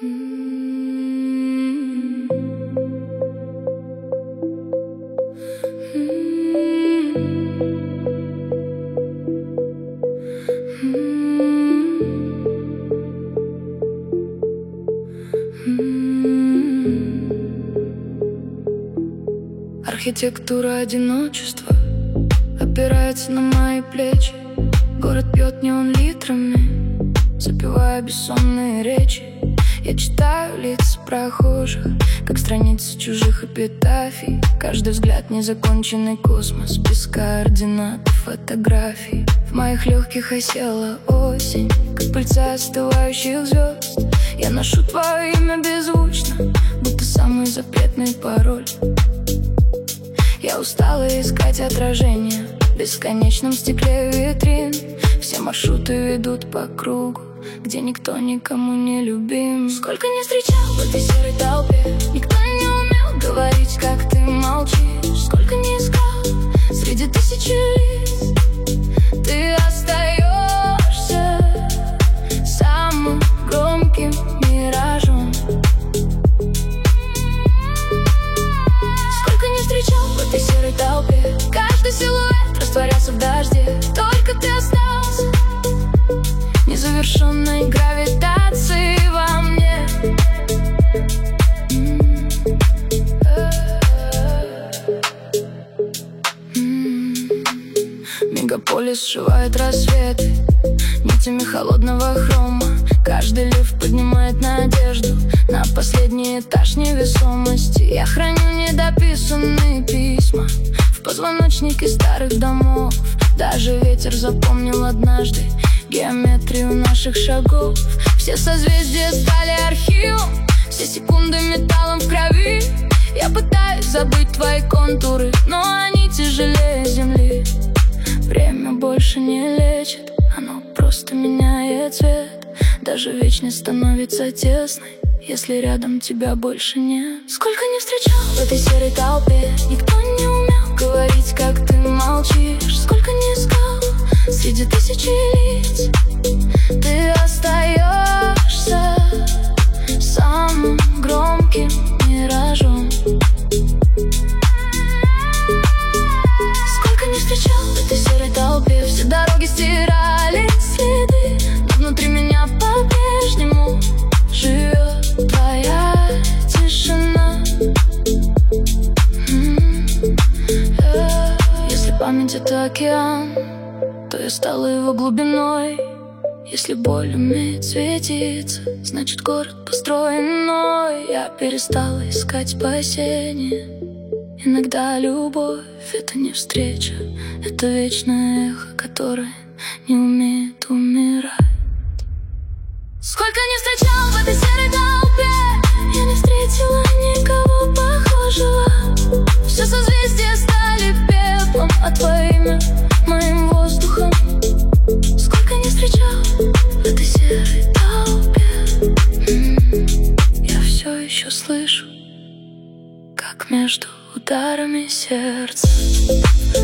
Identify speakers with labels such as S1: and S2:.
S1: Архитектура одиночества опирается на мои плечи. Город пьет неон литрами, запивая бессонные речи. Я читаю лица прохожих, как страницы чужих эпитафий. Каждый взгляд — незаконченный космос, без координат и фотографий. В моих легких осела осень, как пыльца остывающих звезд. Я ношу твое имя беззвучно, будто самый запретный пароль. Я устала искать отражение в бесконечном стекле витрин. Все маршруты ведут по кругу, где никто никому не любим. Сколько не встречал в этой серой толпе, никто не умел говорить, как ты молчишь. Сколько не искал среди тысячи лиц, ты остаешься самым громким миражом. Сколько не встречал в этой серой толпе, каждый силуэт растворялся в дожде. Только ты остался незавершенной гравитацией во мне. Мегаполис сшивает рассветы нитями холодного хрома. Каждый лифт поднимает надежду на последний этаж невесомости. Я храню недописанные письма в позвоночнике старых домов. Даже ветер запомнил однажды геометрию наших шагов. Все созвездия стали архивом, все секунды металлом в крови. Я пытаюсь забыть твои контуры, но они тяжелее земли. Время больше не лечит, оно просто меняет цвет. Даже вечность становится тесной, если рядом тебя больше нет. Сколько не встречал в этой серой толпе, никто не умел говорить, как ты молчишь. Сколько не искал среди тысячи лиц, ты остаешься самым громким миражом. Сколько не встречал в этой серой толпе, все дороги стирали следы, но внутри меня по-прежнему живет твоя тишина. Если память — это океан, то я стала его глубиной. Если боль умеет светиться, значит город построен мной. Я перестала искать спасение. Иногда любовь — это не встреча, это вечное эхо, которое не умеет умирать. Сколько не встречал в этой серой толпе, я не встретила никого похожего. Все созвездия стали пеплом, а твое имя моим воздухом. Сколько не встречал в этой серой толпе, я все еще слышу, как между ударами сердца